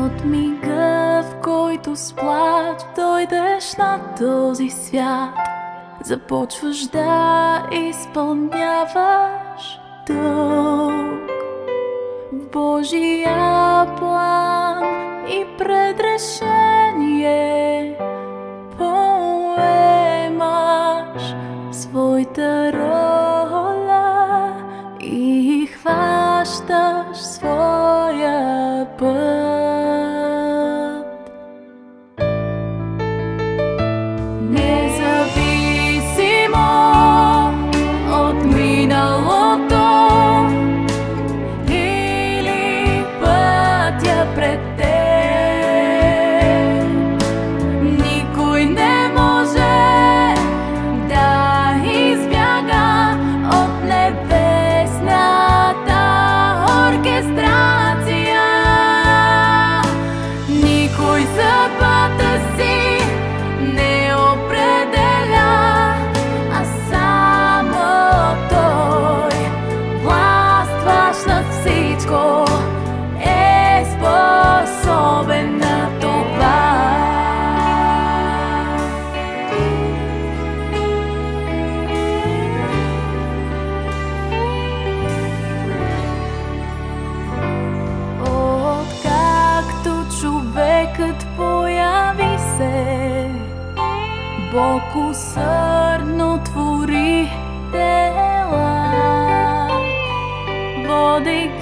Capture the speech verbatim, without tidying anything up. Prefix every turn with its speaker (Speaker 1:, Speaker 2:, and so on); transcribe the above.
Speaker 1: От мига, в който с плач дойдеш на този свят, започваш да изпълняваш дълг в Божия план и предрешение. Поемаш своята роля и хващаш своя път. Независимо от миналото или пътя пред теб, никой не може да избяга от небесната оркестрация. Никой съдбата си не определя, а само Той, властващ над всичко, е способен на това. Откакто човекът появи се, Бог усърдно твори тела, водейки